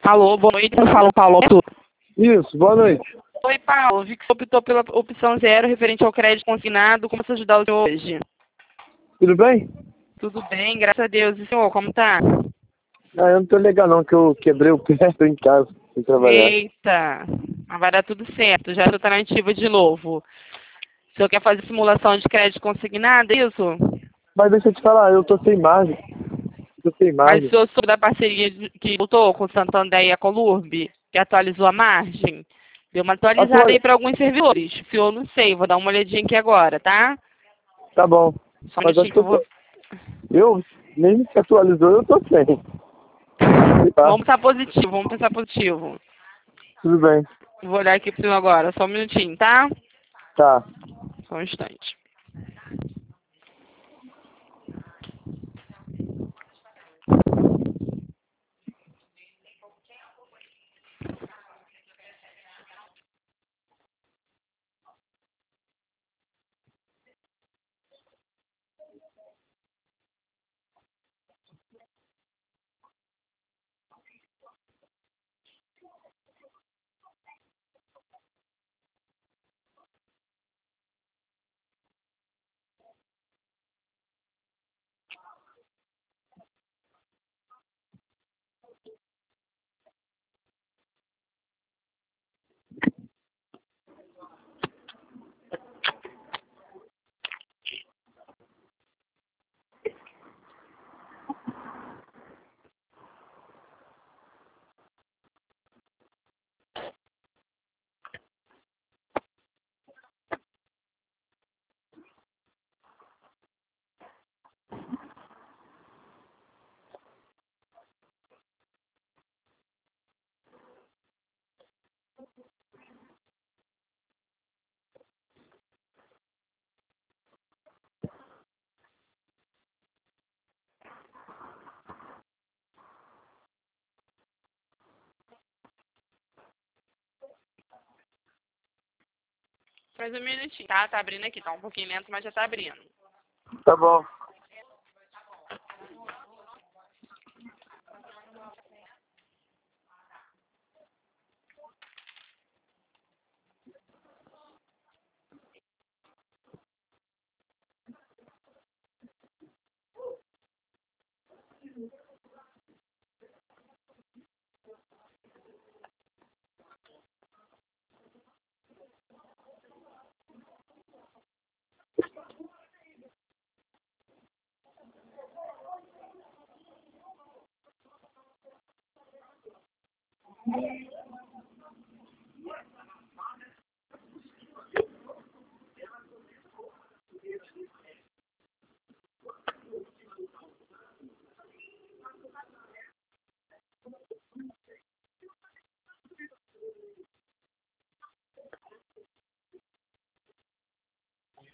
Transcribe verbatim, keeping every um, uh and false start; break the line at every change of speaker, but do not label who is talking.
Alô, boa noite. Eu falo, Paulo.
Isso, boa noite.
Oi, Paulo. Vi que você optou pela opção zero referente ao crédito consignado. Como posso ajudar o senhor hoje?
Tudo bem?
Tudo bem, graças a Deus. E o senhor, como tá?
Ah, eu não tô legal não, que eu quebrei o pé, tô em casa, sem trabalhar.
Eita, mas vai dar tudo certo. Já estou na ativa de novo. O senhor quer fazer simulação de crédito consignado, é isso?
Mas deixa eu te falar, eu tô sem margem. Eu tô sem
Mas o
margem.
senhor soube da parceria de- que voltou com o Santander e a Colurb, que atualizou a margem? Deu uma atualizada
Atual...
aí para alguns servidores. O senhor, não sei, vou dar uma olhadinha aqui agora, tá?
Tá bom.
Só um
Mas acho
minutinho
que
que
eu
eu vou.
tô... Eu, nem se atualizou, eu tô sem. Sei lá,
Vamos pensar positivo, vamos pensar positivo.
tudo bem.
Vou olhar aqui pro senhor agora, só um minutinho, tá?
Tá.
Só um instante. Mais um minutinho, tá? Tá abrindo aqui, tá um pouquinho lento, mas já tá abrindo.
Tá bom.